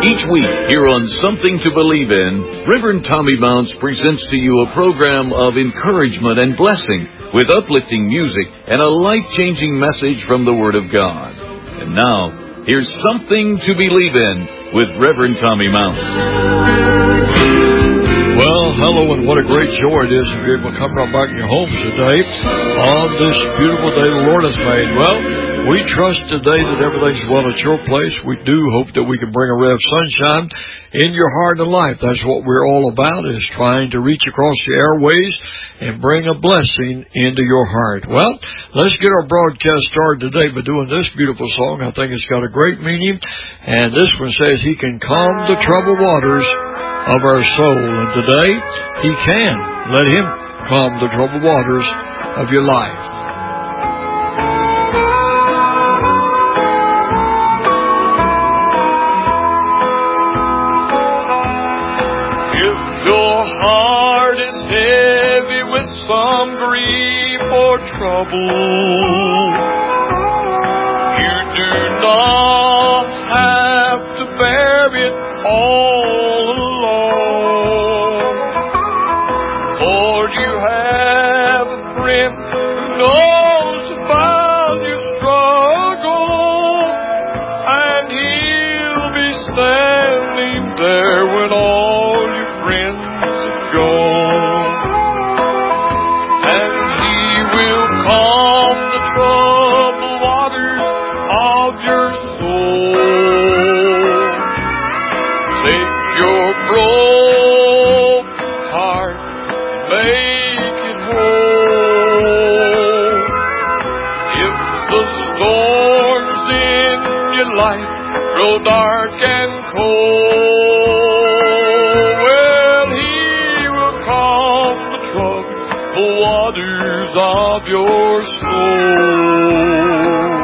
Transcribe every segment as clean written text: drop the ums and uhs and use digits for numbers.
Each week, here on Something to Believe in, Reverend Tommy Mounts presents to you a program of encouragement and blessing with uplifting music and a life-changing message from the Word of God. And now, here's Something to Believe in with Reverend Tommy Mounts. Well, hello, and what a great joy it is to be able to come right back in your homes today on this beautiful day the Lord has made. Well, we trust today that everything's well at your place. We do hope that we can bring a ray of sunshine in your heart and life. That's what we're all about, is trying to reach across the airways and bring a blessing into your heart. Well, let's get our broadcast started today by doing this beautiful song. I think it's got a great meaning. And this one says, He can calm the troubled waters of our soul. And today, He can. Let Him calm the troubled waters of your life. Heart is heavy with some grief or trouble. You do not have to bear it all alone. For you have a friend who knows about your struggle, and He'll be standing there when all your friends gone, and He will calm the troubled waters of your soul. Take your broken heart and make it whole. If the storms in your life grow dark and cold, waters of your soul.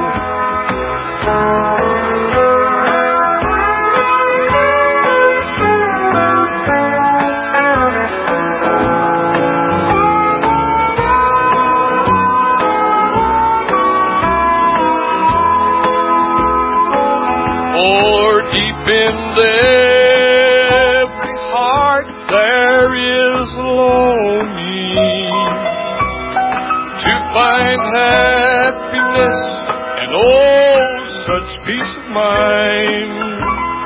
For deep in every heart there is longing to find happiness and such peace of mind.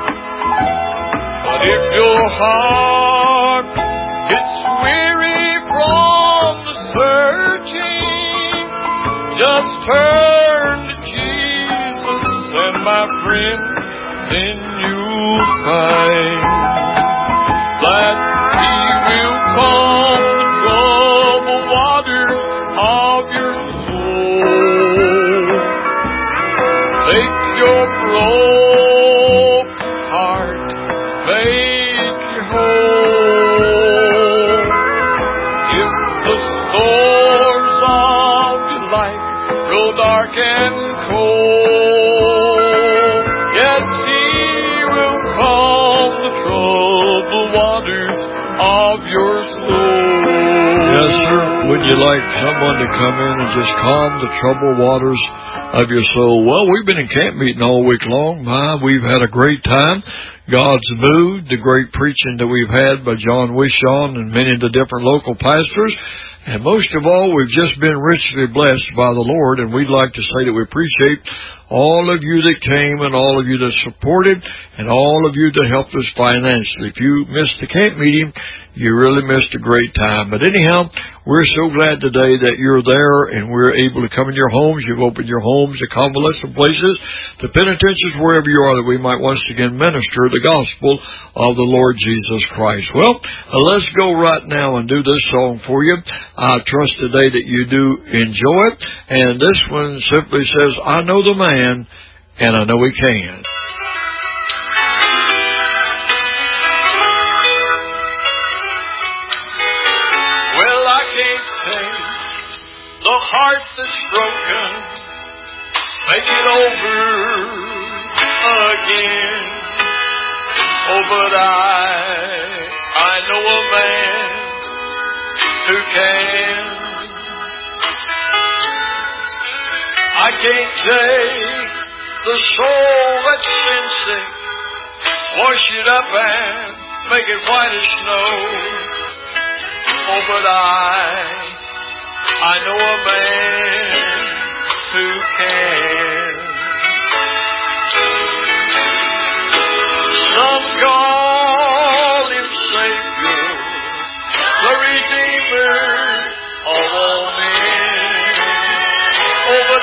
But if your heart gets weary from the searching, just turn to Jesus, and my friend, then you'll find that He will calm the troubled waters of your soul. Take your broken heart, make it whole. If the storms of your life grow dark and cold, yes, He will calm the troubled waters of your soul. Yes, sir. Would you like someone to come in and just calm the troubled waters of your soul? Well, we've been in camp meeting all week long. We've had a great time. God's moved. The great preaching that we've had by John Wishon and many of the different local pastors. And most of all, we've just been richly blessed by the Lord. And we'd like to say that we appreciate all of you that came and all of you that supported and all of you that helped us financially. If you missed the camp meeting, you really missed a great time. But anyhow, we're so glad today that you're there and we're able to come in your homes. You've opened your homes, the convalescent places, the penitentiaries, wherever you are, that we might once again minister the gospel of the Lord Jesus Christ. Well, let's go right now and do this song for you. I trust today that you do enjoy it. And this one simply says, I know the man, and I know he can. The heart that's broken, make it over again. Oh, but I know a man who can. I can't take the soul that's been sick wash it up and make it white as snow. Oh, but I know a man who can. Some call him Savior, the Redeemer of all men. Oh, but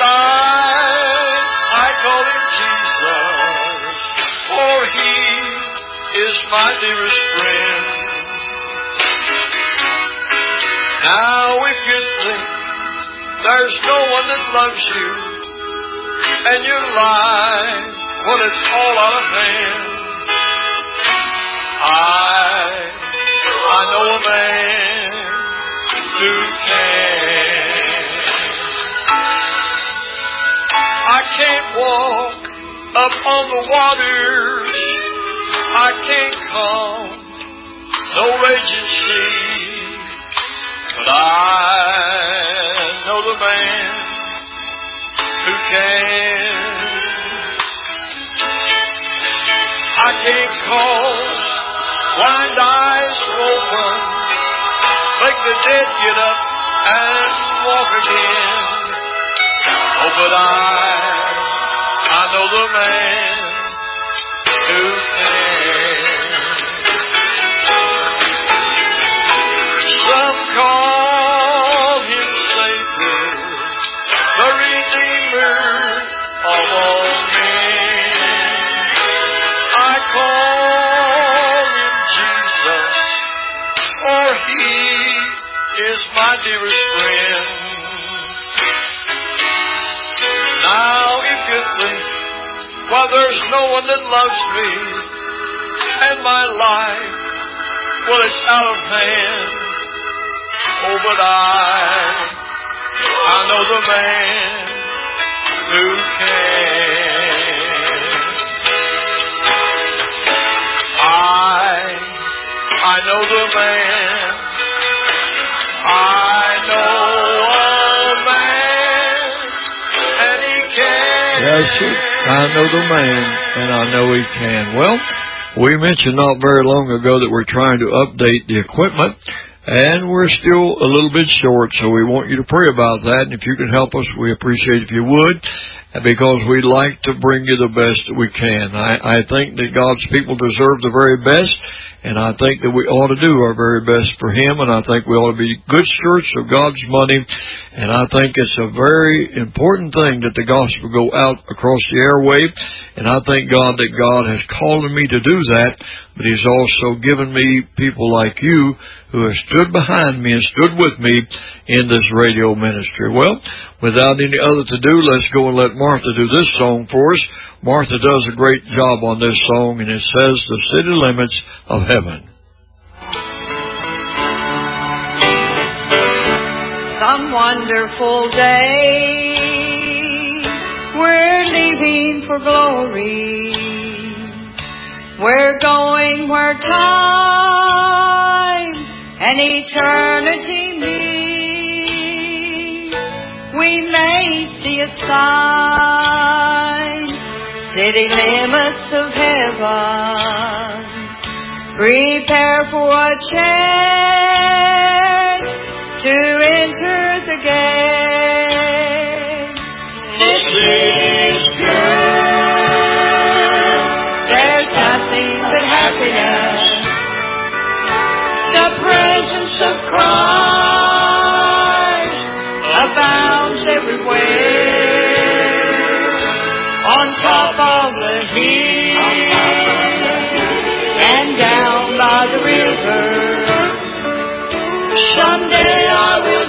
I call him Jesus, for he is my dearest friend. Now if you think there's no one that loves you, and your life, well, it's all out of hand, I know a man who can. I can't walk up on the waters, I can't calm no raging sea, but I know the man who can. I can't cause blind eyes to open, make the dead get up and walk again. Oh, but I know the man who can. Some call him Savior, the Redeemer of all men. I call him Jesus, for he is my dearest friend. Now if you think, well, there's no one that loves me, and my life, well, it's out of hand. Oh, but I know the man who can. I know the man. I know a man, and he can. Yes, sir. I know the man, and I know he can. Well, we mentioned not very long ago that we're trying to update the equipment, and we're still a little bit short, so we want you to pray about that. And if you can help us, we appreciate if you would, because we'd like to bring you the best that we can. I think that God's people deserve the very best, and I think that we ought to do our very best for Him, and I think we ought to be good stewards of God's money, and I think it's a very important thing that the gospel go out across the airway, and I thank God that God has called me to do that, but He's also given me people like you who have stood behind me and stood with me in this radio ministry. Well, without any other to do, let's go and let Martha do this song for us. Martha does a great job on this song, and it says, The City Limits of Heaven. Some wonderful day, we're leaving for glory. We're going where time and eternity meet. We may see a sign, city limits of heaven. Prepare for a chance to enter the gate. This is good. There's nothing but happiness. The presence of Christ abounds everywhere. On top of the hill and down by the river. Someday I will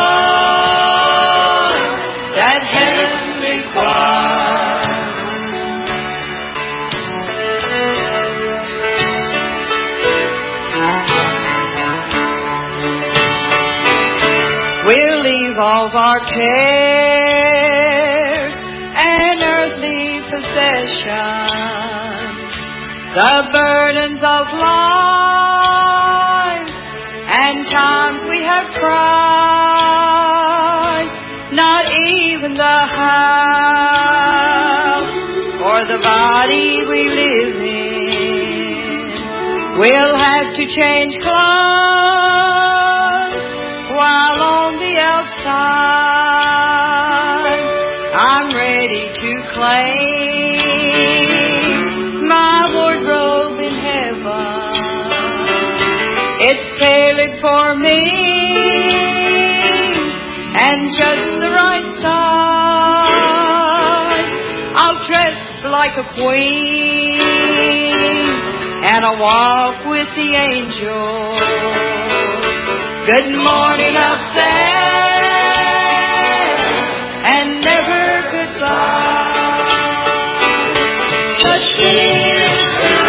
join that heavenly choir. We'll leave all of our cares and earthly possessions, the burdens of life, and times we have cried, not even the house or the body we live in We'll have to change clothes while on the outside. I'm ready to claim my wardrobe in heaven. It's tailored for me and just the right size. I'll dress like a queen and I'll walk with the angels. Good morning up there and never goodbye. The city is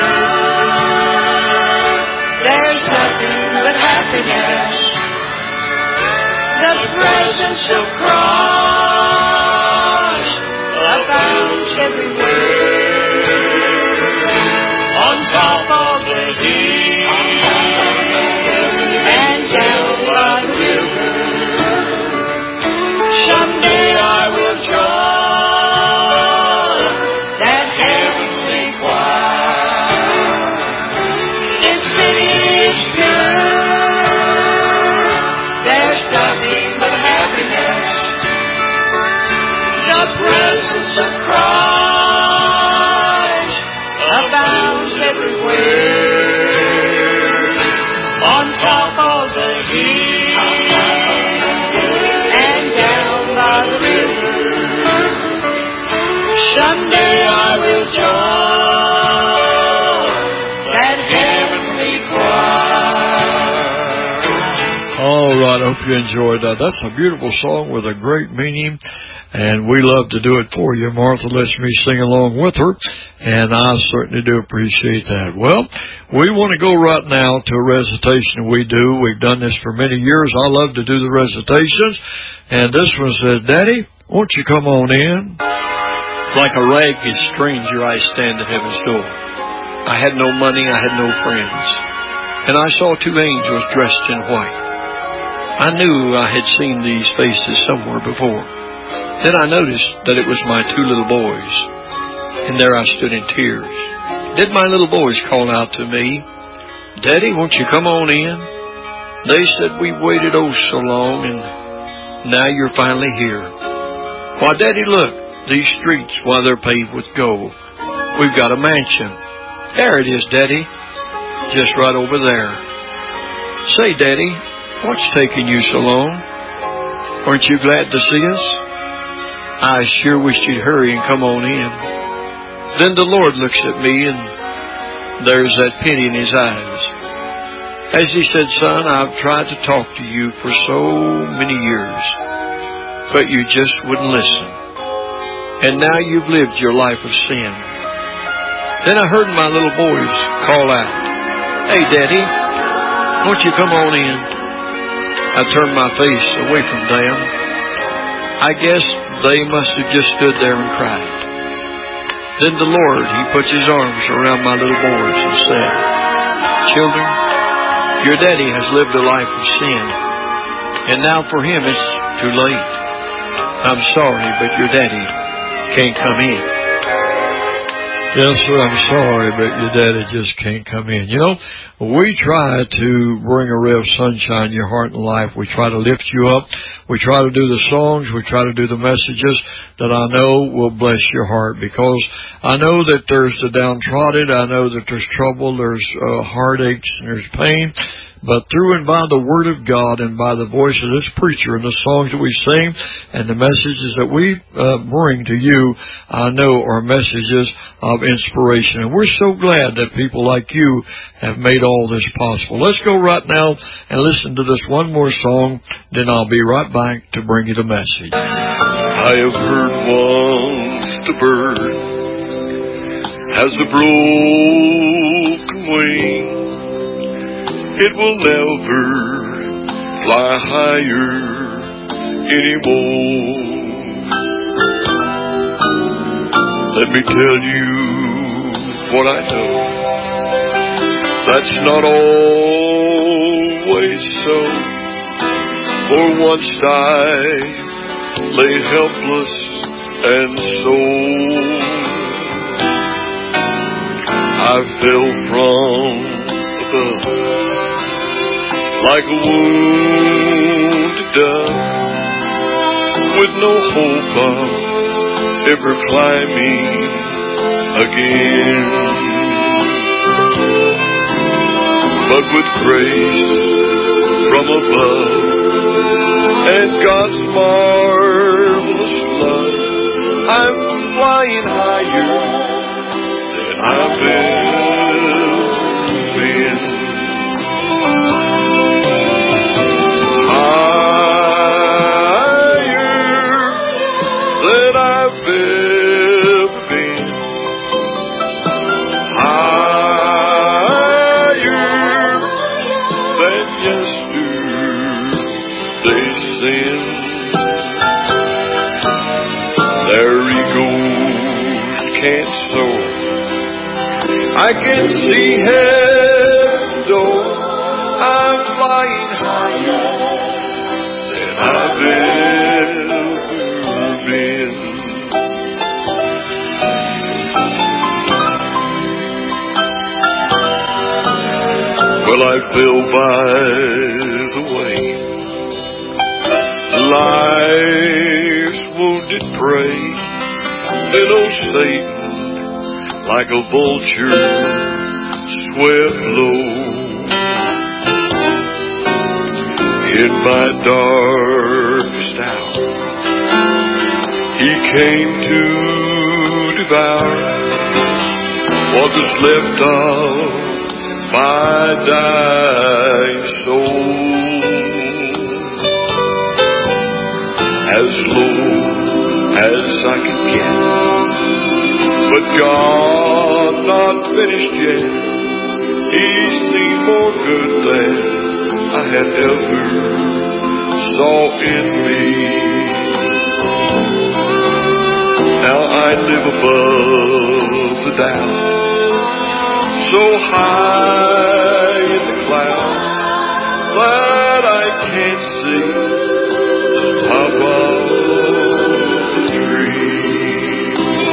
blue. There's nothing but happiness. The presence of Christ abounds everywhere. On top of the hill and down by the river. Someday I will join that heavenly choir. This city is good. There's nothing but happiness. The presence of Christ abounds everywhere. On top of the hill and down by the river. Someday I will join that heavenly choir. All right, I hope you enjoyed that. That's a beautiful song with a great meaning, and we love to do it for you. Martha lets me sing along with her, and I certainly do appreciate that. Well, we want to go right now to a recitation we do. We've done this for many years. I love to do the recitations, and this one says, Daddy, won't you come on in? Like a ragged stranger, I stand at heaven's door. I had no money, I had no friends, and I saw two angels dressed in white. I knew I had seen these faces somewhere before. Then I noticed that it was my two little boys, and there I stood in tears. Did my little boys call out to me, Daddy, won't you come on in? They said, we've waited oh so long, and now you're finally here. Why, Daddy, look, these streets, why, they're paved with gold. We've got a mansion. There it is, Daddy, just right over there. Say, Daddy, what's taking you so long? Aren't you glad to see us? I sure wish you'd hurry and come on in. Then the Lord looks at me, and there's that pity in His eyes. As He said, Son, I've tried to talk to you for so many years, but you just wouldn't listen. And now you've lived your life of sin. Then I heard my little boys call out, Hey, Daddy, won't you come on in? I turned my face away from them. I guess they must have just stood there and cried. Then the Lord, He put His arms around my little boys and said, Children, your daddy has lived a life of sin, and now for him it's too late. I'm sorry, but your daddy can't come in. Yes, sir, I'm sorry, but your daddy just can't come in. You know, we try to bring a ray of sunshine in your heart and life. We try to lift you up. We try to do the songs. We try to do the messages that I know will bless your heart, because I know that there's the downtrodden. I know that there's trouble, there's heartaches, and there's pain. But through and by the Word of God and by the voice of this preacher and the songs that we sing and the messages that we bring to you, I know are messages of inspiration. And we're so glad that people like you have made all this possible. Let's go right now and listen to this one more song, then I'll be right back to bring you the message. I have heard once the bird has a broken wing. It will never fly higher anymore. Let me tell you what I know. That's not always so. For once I lay helpless and sore. I fell from above, like a wounded dove, with no hope of ever climbing again. But with grace from above and God's marvelous love, I'm flying higher than I've ever been. Higher than I've ever been. Higher than yesterday's sin. Their egos can't soar. I can see heaven's door. I'm flying higher than I've ever been. Well, I fell by the way, life's wounded prey. Then old Satan, like a vulture, swept low. In my darkest hour, he came to devour what was left of my dying soul. As low as I could get, but God not finished yet. He's seen more good than I had ever saw in me. Now I live above the doubt, so high in the clouds that I can't see the top of the tree.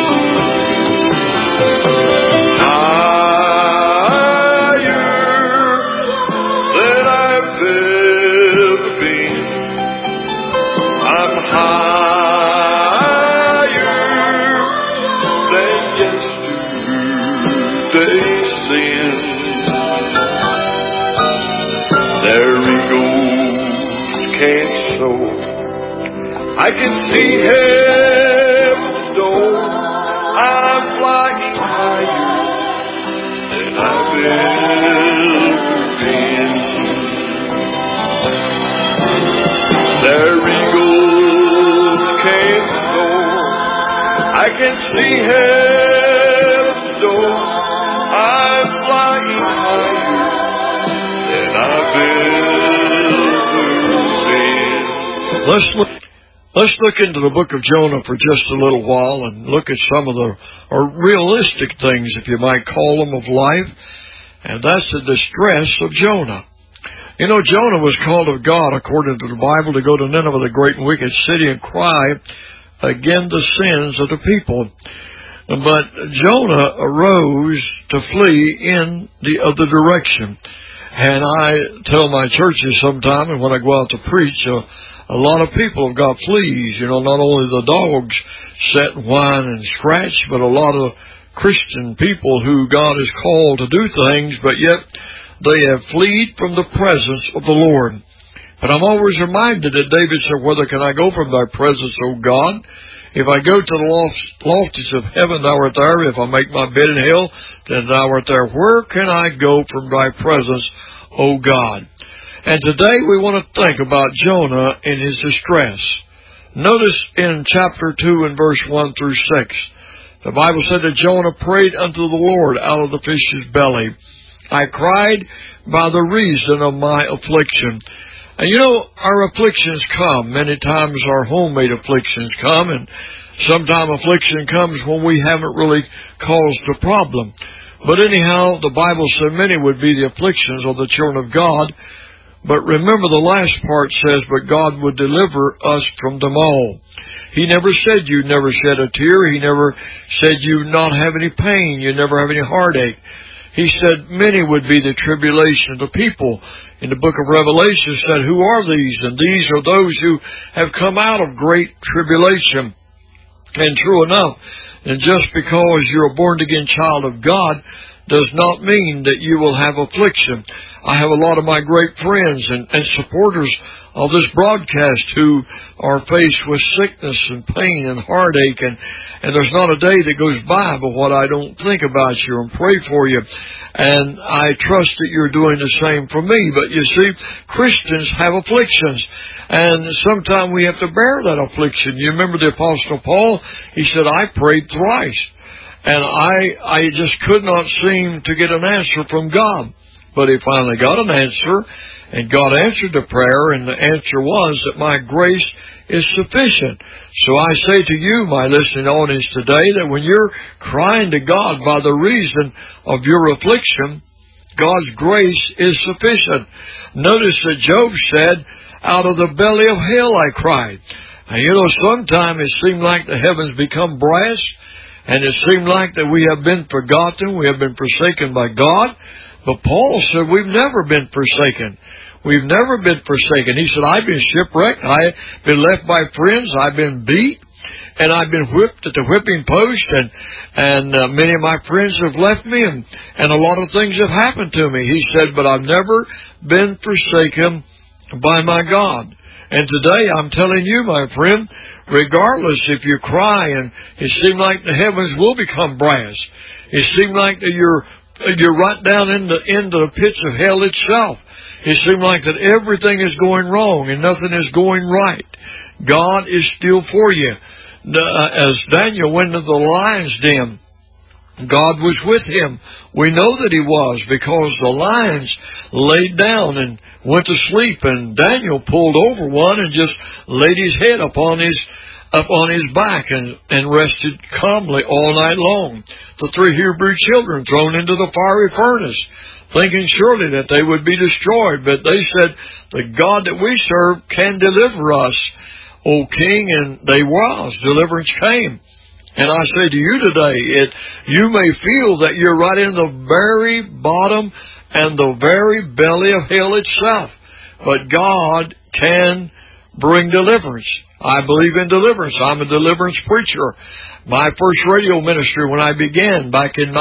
Higher than I've ever been. I'm higher than yesterday's sin. Their egos can't soar. I can see heaven's door. I'm flying higher than I've ever been. Their egos can't soar. I can see heaven's door. I'm flying higher than I've ever been. Let's look into the book of Jonah for just a little while and look at some of the realistic things, if you might call them, of life. And that's the distress of Jonah. You know, Jonah was called of God, according to the Bible, to go to Nineveh, the great and wicked city, and cry against the sins of the people. But Jonah arose to flee in the other direction. And I tell my churches sometime, and when I go out to preach, a lot of people have got fleas. You know, not only the dogs sit and whine and scratch, but a lot of Christian people who God has called to do things, but yet they have fled from the presence of the Lord. But I'm always reminded that David said, "Whither can I go from thy presence, O God? If I go to the lofties of heaven, thou art there. If I make my bed in hell, then thou art there. Where can I go from thy presence, O God?" And today we want to think about Jonah in his distress. Notice in chapter 2 and verse 1 through 6, the Bible said that Jonah prayed unto the Lord out of the fish's belly. I cried by the reason of my affliction. And you know, our afflictions come. Many times our homemade afflictions come, and sometimes affliction comes when we haven't really caused the problem. But anyhow, the Bible said many would be the afflictions of the children of God. But remember the last part says, but God would deliver us from them all. He never said you never shed a tear. He never said you not have any pain. You never have any heartache. He said many would be the tribulation. The people in the book of Revelation said, who are these? And these are those who have come out of great tribulation. And true enough, and just because you're a born-again child of God does not mean that you will have affliction. I have a lot of my great friends and supporters of this broadcast who are faced with sickness and pain and heartache, and there's not a day that goes by but what I don't think about you and pray for you. And I trust that you're doing the same for me. But you see, Christians have afflictions, and sometimes we have to bear that affliction. You remember the Apostle Paul? He said, I prayed thrice. And I just could not seem to get an answer from God. But he finally got an answer, and God answered the prayer, and the answer was that my grace is sufficient. So I say to you, my listening audience today, that when you're crying to God by the reason of your affliction, God's grace is sufficient. Notice that Job said, out of the belly of hell I cried. And you know, sometimes it seemed like the heavens become brass, and it seemed like that we have been forgotten, we have been forsaken by God. But Paul said, we've never been forsaken. We've never been forsaken. He said, I've been shipwrecked, I've been left by friends, I've been beat, and I've been whipped at the whipping post, and many of my friends have left me, and a lot of things have happened to me. He said, but I've never been forsaken by my God. And today I'm telling you, my friend, regardless if you cry and it seems like the heavens will become brass, it seems like that you're right down into the pits of hell itself. It seems like that everything is going wrong and nothing is going right. God is still for you. As Daniel went into the lion's den, God was with him. We know that he was, because the lions laid down and went to sleep, and Daniel pulled over one and just laid his head up on his back and rested calmly all night long. The 3 Hebrew children thrown into the fiery furnace, thinking surely that they would be destroyed. But they said, the God that we serve can deliver us, O King, and they was. Deliverance came. And I say to you today, you may feel that you're right in the very bottom and the very belly of hell itself. But God can bring deliverance. I believe in deliverance. I'm a deliverance preacher. My first radio ministry when I began back in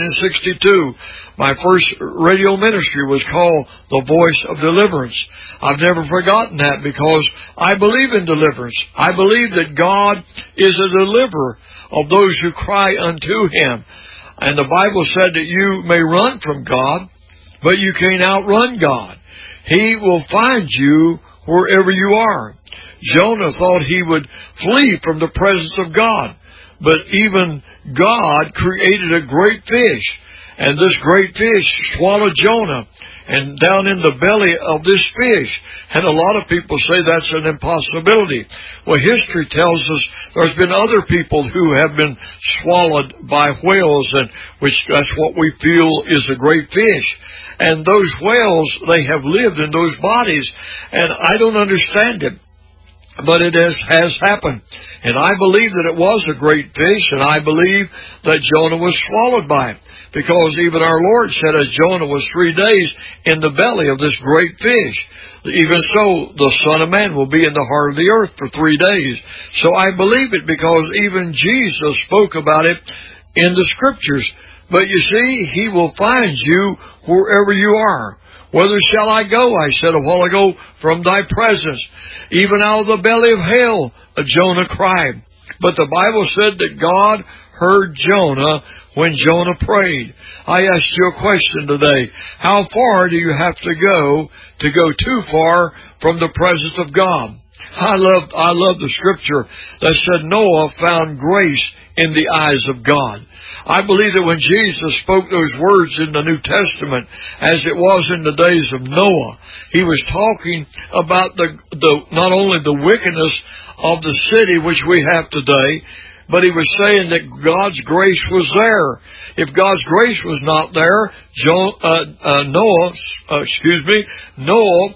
1962, my first radio ministry was called The Voice of Deliverance. I've never forgotten that, because I believe in deliverance. I believe that God is a deliverer of those who cry unto Him. And the Bible said that you may run from God, but you can't outrun God. He will find you wherever you are. Jonah thought he would flee from the presence of God, but even God created a great fish, and this great fish swallowed Jonah, and down in the belly of this fish. And a lot of people say that's an impossibility. Well, history tells us there's been other people who have been swallowed by whales, and which that's what we feel is a great fish. And those whales, they have lived in those bodies, and I don't understand it. But it has happened. And I believe that it was a great fish, and I believe that Jonah was swallowed by it. Because even our Lord said, as Jonah was 3 days in the belly of this great fish, even so the Son of Man will be in the heart of the earth for 3 days. So I believe it, because even Jesus spoke about it in the Scriptures. But you see, He will find you wherever you are. Whither shall I go, I said a while ago, from thy presence? Even out of the belly of hell, Jonah cried. But the Bible said that God heard Jonah when Jonah prayed. I asked you a question today. How far do you have to go too far from the presence of God? I love the Scripture that said Noah found grace in the eyes of God. I believe that when Jesus spoke those words in the New Testament, as it was in the days of Noah, He was talking about the not only the wickedness of the city which we have today, but He was saying that God's grace was there. If God's grace was not there, Noah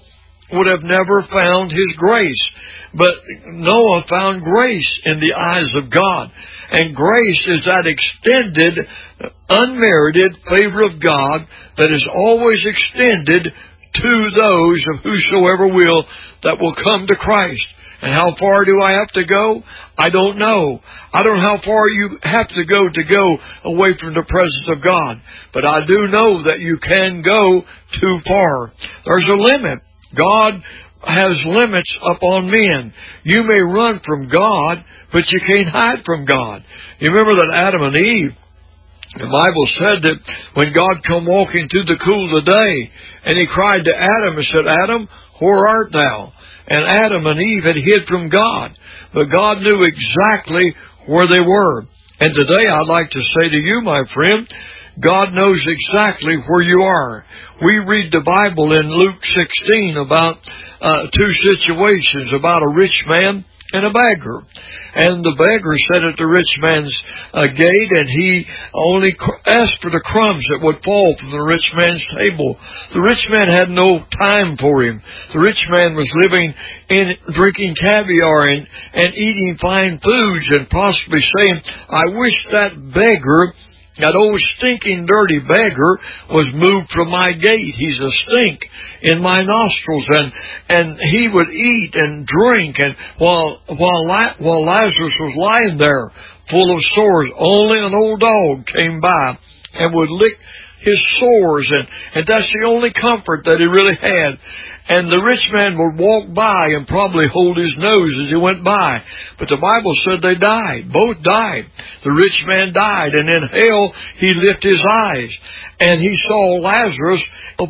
would have never found His grace. But Noah found grace in the eyes of God. And grace is that extended, unmerited favor of God that is always extended to those of whosoever will that will come to Christ. And how far do I have to go? I don't know. I don't know how far you have to go away from the presence of God. But I do know that you can go too far. There's a limit. God has limits upon men. You may run from God, but you can't hide from God. You remember that Adam and Eve, the Bible said that when God come walking through the cool of the day, and He cried to Adam and said, Adam, where art thou? And Adam and Eve had hid from God. But God knew exactly where they were. And today I'd like to say to you, my friend, God knows exactly where you are. We read the Bible in Luke 16 about two situations, about a rich man and a beggar. And the beggar sat at the rich man's gate, and he only asked for the crumbs that would fall from the rich man's table. The rich man had no time for him. The rich man was living in drinking caviar and eating fine foods, and possibly saying, I wish that beggar, that old stinking dirty beggar, was moved from my gate. He's a stink in my nostrils, and he would eat and drink, and while Lazarus was lying there full of sores, only an old dog came by and would lick his sores, and that's the only comfort that he really had. And the rich man would walk by and probably hold his nose as he went by. But the Bible said they died. Both died. The rich man died, and in hell he lifted his eyes, and he saw Lazarus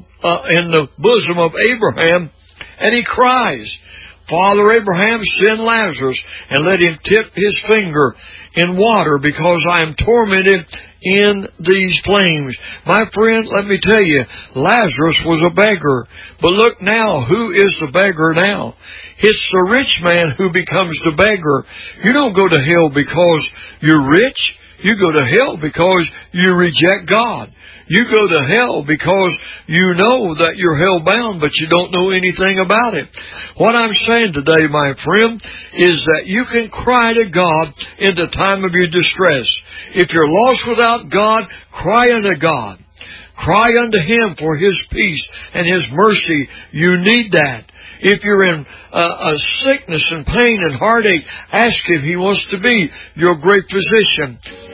in the bosom of Abraham, and he cries, Father Abraham, send Lazarus and let him tip his finger in water, because I am tormented in these flames. My friend, let me tell you, Lazarus was a beggar. But look now, who is the beggar now? It's the rich man who becomes the beggar. You don't go to hell because you're rich. You go to hell because you reject God. You go to hell because you know that you're hell-bound, but you don't know anything about it. What I'm saying today, my friend, is that you can cry to God in the time of your distress. If you're lost without God, cry unto God. Cry unto Him for His peace and His mercy. You need that. If you're in a sickness and pain and heartache, ask Him. He wants to be your great physician.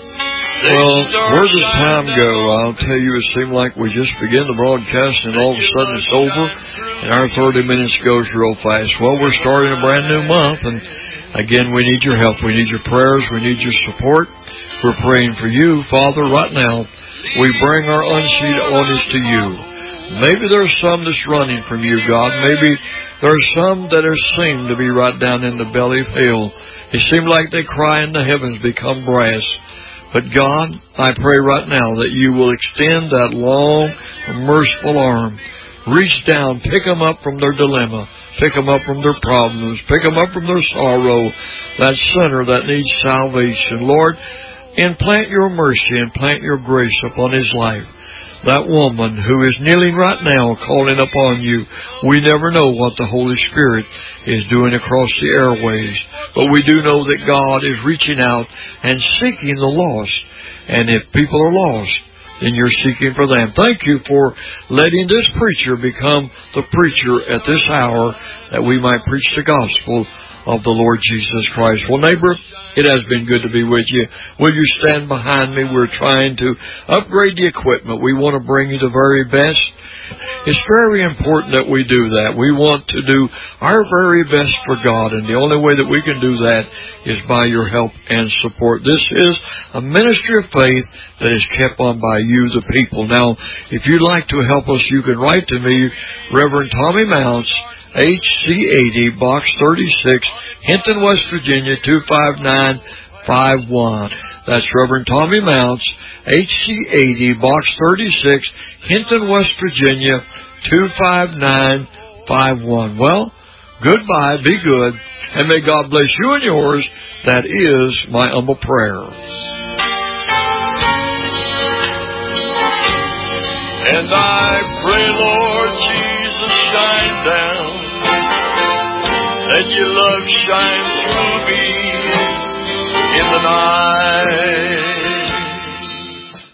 Well, where does time go? I'll tell you, it seemed like we just began the broadcast and all of a sudden it's over and our 30 minutes goes real fast. Well, we're starting a brand new month, and again, we need your help. We need your prayers. We need your support. We're praying for you. Father, right now, we bring our unseen to you. Maybe there's some that's running from you, God. Maybe there's some that are seem to be right down in the belly of hell. It seems like they cry and the heavens become brass. But God, I pray right now that you will extend that long, merciful arm. Reach down, pick them up from their dilemma, pick them up from their problems, pick them up from their sorrow, that sinner that needs salvation. Lord, implant your mercy, implant your grace upon his life. That woman who is kneeling right now calling upon you, we never know what the Holy Spirit is doing across the airways. But we do know that God is reaching out and seeking the lost. And if people are lost, then you're seeking for them. Thank you for letting this preacher become the preacher at this hour, that we might preach the gospel of the Lord Jesus Christ. Well, neighbor, it has been good to be with you. Will you stand behind me? We're trying to upgrade the equipment. We want to bring you the very best. It's very important that we do that. We want to do our very best for God, and the only way that we can do that is by your help and support. This is a ministry of faith that is kept on by you, the people. Now, if you'd like to help us, you can write to me, Reverend Tommy Mounts, HC80, Box 36, Hinton, West Virginia, 25951. That's Reverend Tommy Mounts, HC80, Box 36, Hinton, West Virginia, 25951. Well, goodbye, be good, and may God bless you and yours. That is my humble prayer. And I pray, Lord Jesus, shine down Let your love shine through me in the night.